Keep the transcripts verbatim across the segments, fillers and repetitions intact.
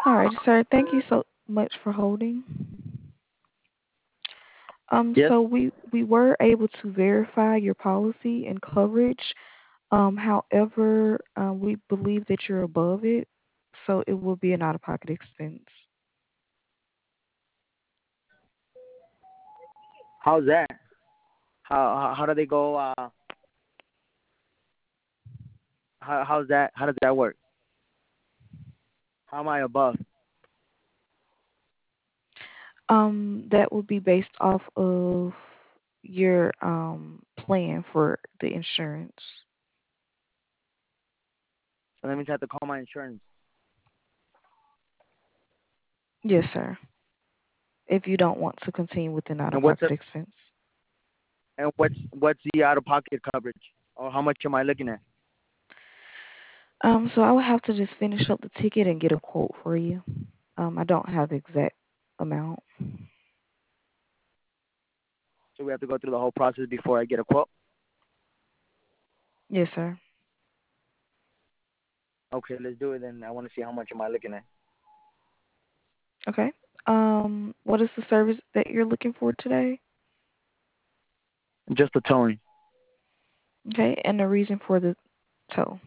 All right, sir. Thank you so much for holding. Um, Yes. so we we were able to verify your policy and coverage. Um, however, um, we believe that you're above it, so it will be an out-of-pocket expense. How's that? How how, how do they go? Uh, how how's that? How does that work? How am I above? Um, that would be based off of your um plan for the insurance. So that means I have to call my insurance. Yes, sir. If you don't want to continue with an And what's out-of-pocket the expense. and what's what's the out of pocket coverage? Or how much am I looking at? Um, so I would have to just finish up the ticket and get a quote for you. Um, I don't have the exact amount. So we have to go through the whole process before I get a quote. Yes, sir. Okay, let's do it then. I want to see how much am I looking at. Okay. Um, what is the service that you're looking for today? Just the towing. Okay, and the reason for the tow.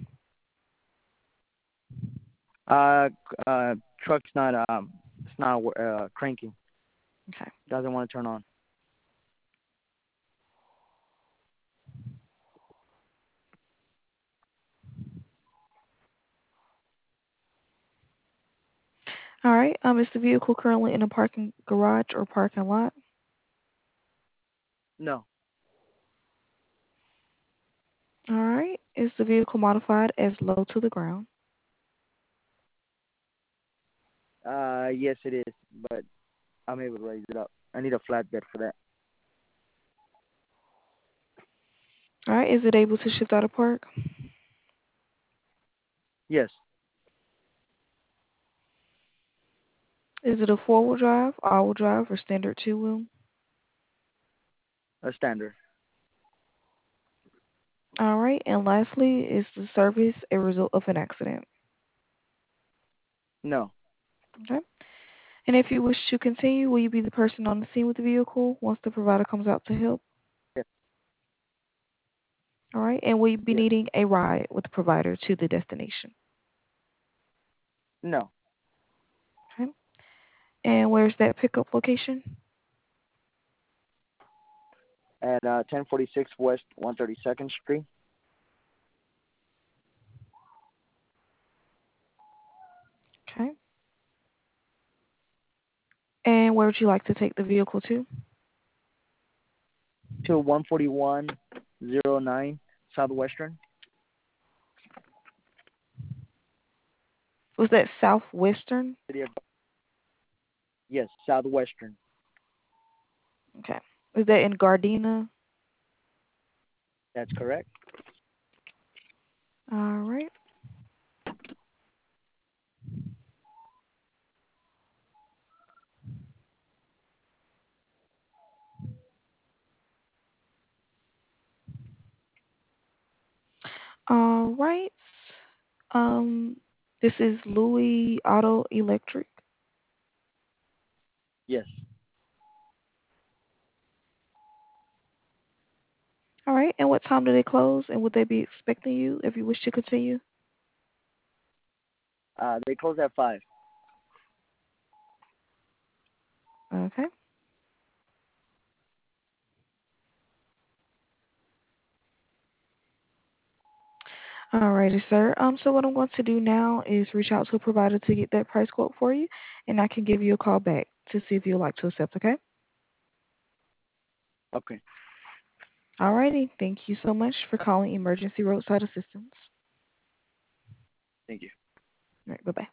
Uh, uh, truck's not um, it's not uh cranking. Okay. Doesn't want to turn on. All right. Um, is the vehicle currently in a parking garage or parking lot? No. All right. Is the vehicle modified as low to the ground? Uh, yes it is, but I'm able to raise it up. I need a flatbed for that. All right. Is it able to shift out of park? Yes, Is it a four-wheel drive, all-wheel drive, or standard two-wheel? a standard. All right. And lastly, is the service a result of an accident? No. Okay. And if you wish to continue, will you be the person on the scene with the vehicle once the provider comes out to help? Yes. All right. And will you be Yes. needing a ride with the provider to the destination? No. Okay. And where's that pickup location? At uh, ten forty-six West one thirty-second Street. Okay. And where would you like to take the vehicle to? To one forty-one oh nine Southwestern. Was that Southwestern? City of Yes, Southwestern. Okay. Is that in Gardena? That's correct. All right. All right. Um, this is Louis Auto Electric. Yes. All right. And what time do they close? And would they be expecting you if you wish to continue? Uh, they close at five. Okay. Alrighty, sir. Um, so what I'm going to do now is reach out to a provider to get that price quote for you, and I can give you a call back to see if you'd like to accept. Okay. Okay. Alrighty. Thank you so much for calling Emergency Roadside Assistance. Thank you. All right. Bye bye.